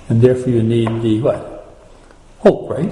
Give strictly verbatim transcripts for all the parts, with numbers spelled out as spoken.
And therefore you need the what? Hope, right?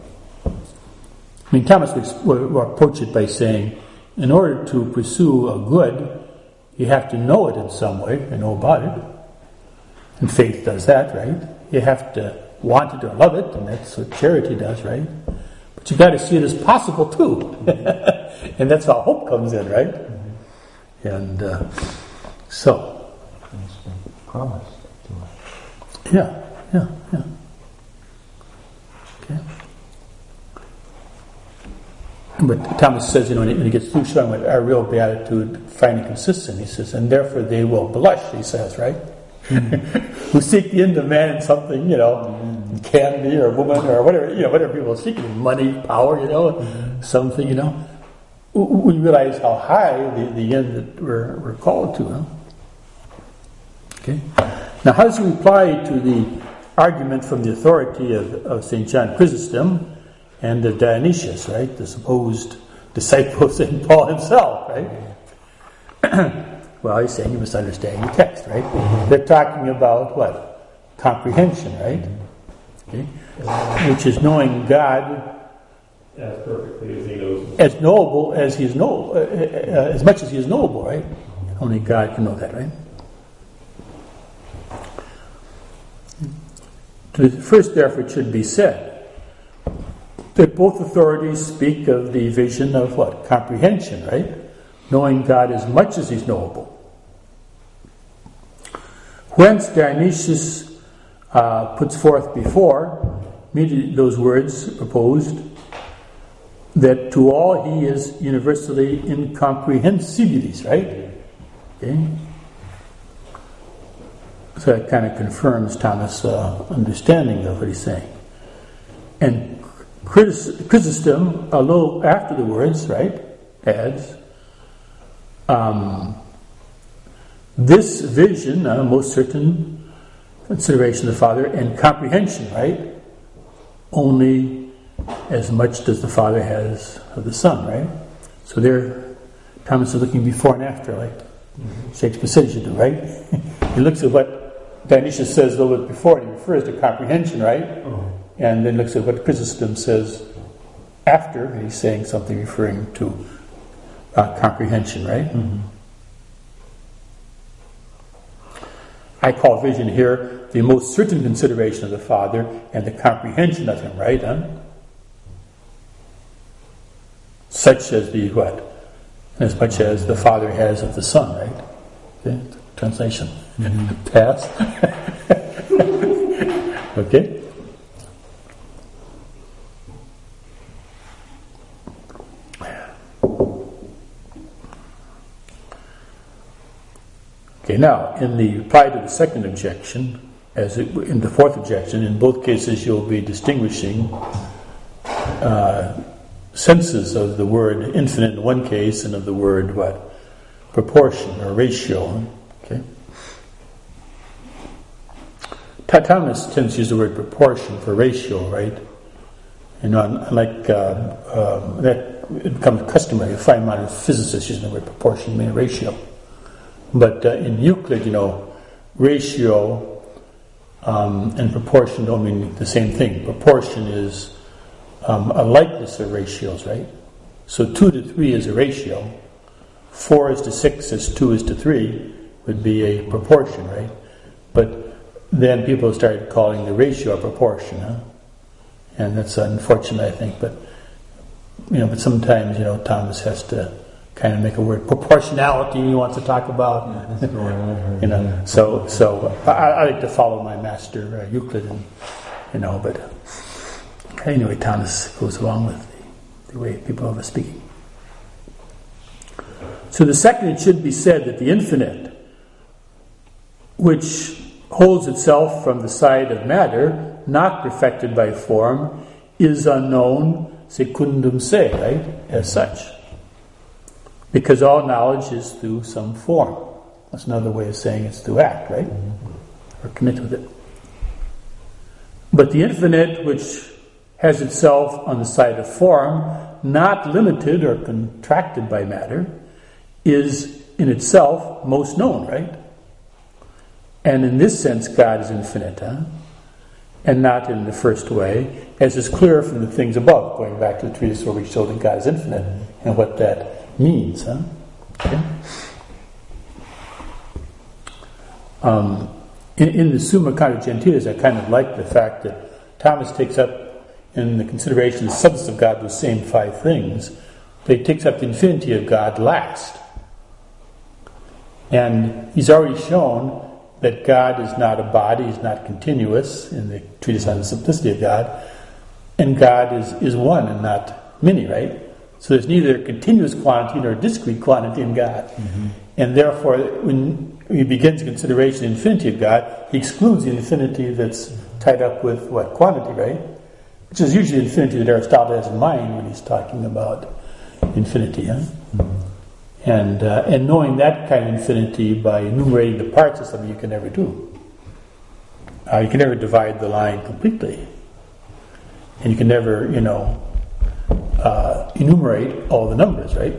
I mean, Thomas would, would approach it by saying, in order to pursue a good, you have to know it in some way, and know about it. And faith does that, right? You have to want it or love it, and that's what charity does, right? But you got to see it as possible too. And that's how hope comes in, right? Mm-hmm. And uh, so. Promise to us. Yeah, yeah, yeah. Okay. But Thomas says, you know, when he gets through showing what our real beatitude finding consistent, he says, and therefore they will blush, he says, right? Mm-hmm. Who seek the end of man in something, you know, mm-hmm. candy or a woman or whatever, you know, whatever people are seeking, money, power, you know, mm-hmm. something, you know. We realize how high the, the end that we're, we're called to, huh? Okay. Now, how does he reply to the argument from the authority of, of Saint John Chrysostom and of Dionysius, right? The supposed disciple of Saint Paul himself, right? Well, he's saying you misunderstand the text, right? Mm-hmm. They're talking about what? Comprehension, right? Okay. Which is knowing God as perfectly as he knows, as knowable as he is know, uh, uh, as much as he is knowable, right? Only God can know that, right? First, therefore, it should be said that both authorities speak of the vision of what? Comprehension, right? Knowing God as much as he's knowable. Whence Dionysius uh, puts forth before, immediately those words proposed, that to all he is universally incomprehensibilis, right? Okay. So that kind of confirms Thomas' uh, understanding of what he's saying. And Chrysostom, a little after the words, right, adds, um, this vision, uh, most certain consideration of the Father, and comprehension, right, only as much does the Father has of the Son, right? So there, Thomas is looking before and after, like mm-hmm. Shakespeare says you do, right? He looks at what Dionysius says a little bit before, and he refers to comprehension, right? Mm-hmm. And then looks at what Chrysostom says after, and he's saying something referring to uh, comprehension, right? Mm-hmm. I call vision here the most certain consideration of the Father and the comprehension of him, right? Huh? Such as the what? As much as the Father has of the Son, right? Okay? Translation. Mm-hmm. Pass. Okay? Okay, now, in the reply to the second objection, as it, in the fourth objection, in both cases you'll be distinguishing uh, senses of the word infinite in one case and of the word what? Proportion or ratio. Okay. Thomas tends to use the word proportion for ratio, right? You know, like uh, uh, that it becomes customary. You find modern physicists using the word proportion, meaning ratio. But uh, in Euclid, you know, ratio um, and proportion don't mean the same thing. Proportion is um, a likeness of ratios, right? So two to three is a ratio. Four is to six as two is to three would be a proportion, right? But then people started calling the ratio a proportion, huh? And that's unfortunate, I think. But you know, but sometimes you know Thomas has to kind of make a word proportionality he wants to talk about. Yeah, that's right. You know, so so I, I like to follow my master uh, Euclid, and, you know. But uh, anyway, Thomas goes along with the, the way people are speaking. So the second, it should be said that the infinite, which holds itself from the side of matter, not perfected by form, is unknown secundum se, right? As such. Because all knowledge is through some form. That's another way of saying it's through act, right? Or connect with it. But the infinite, which has itself on the side of form, not limited or contracted by matter, is in itself most known, right? And in this sense, God is infinite, huh? and not in the first way, as is clear from the things above, going back to the treatise where we showed that God is infinite and what that means. Huh? Okay. Um, in, in the Summa Contra Gentiles, I kind of like the fact that Thomas takes up in the consideration of the substance of God, those same five things, but he takes up the infinity of God last. And he's already shown that God is not a body, he's not continuous in the treatise on the simplicity of God, and God is, is one and not many, right? So there's neither continuous quantity nor discrete quantity in God. Mm-hmm. And therefore, when he begins consideration of the infinity of God, he excludes the infinity that's tied up with what? Quantity, right? Which is usually the infinity that Aristotle has in mind when he's talking about infinity. Huh? Mm-hmm. And uh, and knowing that kind of infinity by enumerating the parts is something you can never do. Uh, you can never divide the line completely. And you can never, you know, uh, enumerate all the numbers, right?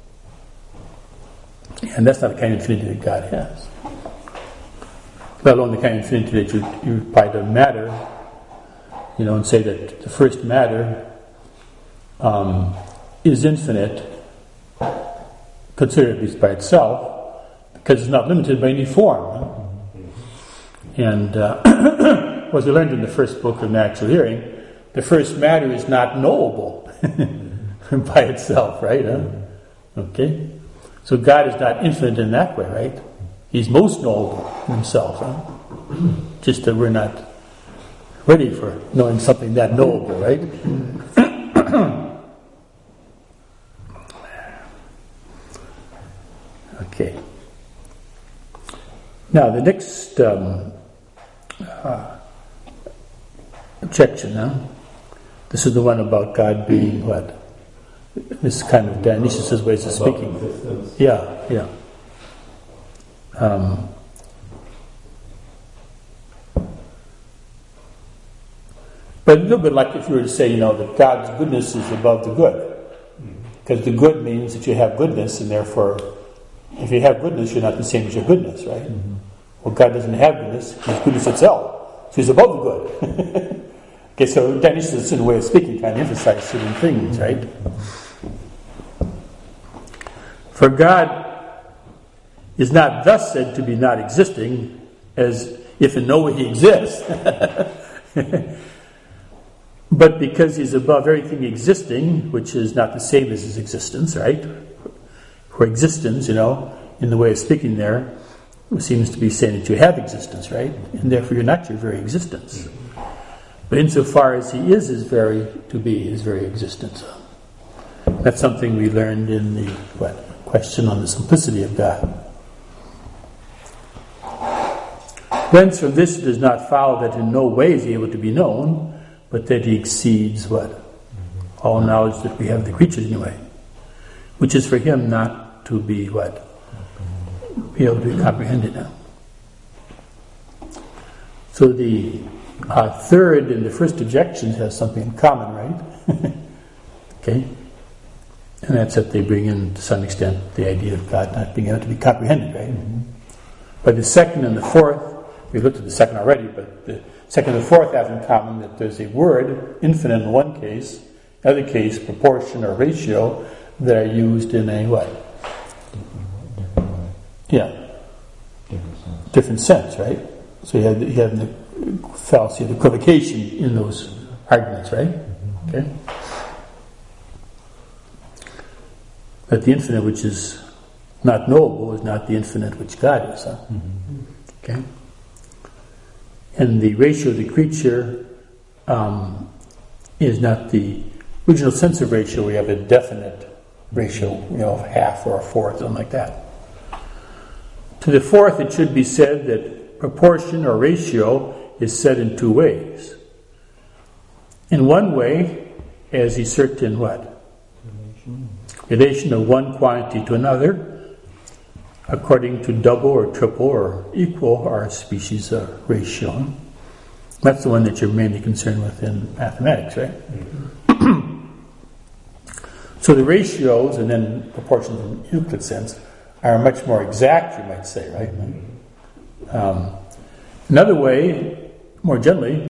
And that's not the kind of infinity that God has. Let alone the kind of infinity that you, you apply to matter, you know, and say that the first matter um, is infinite, considered at least by itself, because it's not limited by any form. Huh? And uh, as we learned in the first book of Natural Hearing, the first matter is not knowable by itself, right? Huh? Okay? So God is not infinite in that way, right? He's most knowable himself. Huh? Just that we're not ready for knowing something that knowable, right? Okay. Now the next um, uh, objection, huh? This is the one about God being what? This kind of Dionysius' ways of speaking. Yeah, yeah. Um, but a little bit like if you were to say, you know, that God's goodness is above the good. Because the good means that you have goodness, and therefore, if you have goodness, you're not the same as your goodness, right? Mm-hmm. Well, God doesn't have goodness, He's goodness itself. So He's above the good. Okay, so Dionysius, in a way of speaking, kind of emphasizes certain things, right? For God is not thus said to be not existing, as if in no way He exists, but because He's above everything existing, which is not the same as His existence, right? For existence, you know, in the way of speaking there, seems to be saying that you have existence, right? And therefore you're not your very existence. But insofar as He is His very, to be His very existence. That's something we learned in the what, question on the simplicity of God. Whence from this it does not follow that in no way is He able to be known, but that He exceeds what? All knowledge that we have of the creatures anyway. Which is for Him not to be what? Be able to be comprehended now. So the uh, third and the first objections have something in common, right? Okay? And that's that they bring in, to some extent, the idea of God not being able to be comprehended, right? Mm-hmm. But the second and the fourth, we looked at the second already, but the second and the fourth have in common that there's a word, infinite in one case, in the other case, proportion or ratio, that are used in a what? Yeah. Different sense, right? So you have, you have the fallacy of equivocation in those arguments, right? Okay. But the infinite which is not knowable is not the infinite which God is, huh? Okay. And the ratio of the creature um, is not the original sense of ratio. We have a definite ratio, you know, of half or a fourth, something like that. To the fourth, it should be said that proportion or ratio is said in two ways. In one way, as he certain what? Relation. Relation of one quantity to another, according to double or triple or equal our species of ratio. That's the one that you're mainly concerned with in mathematics, right? Mm-hmm. So the ratios and then proportions in Euclid sense are much more exact, you might say, right? Um, another way, more generally,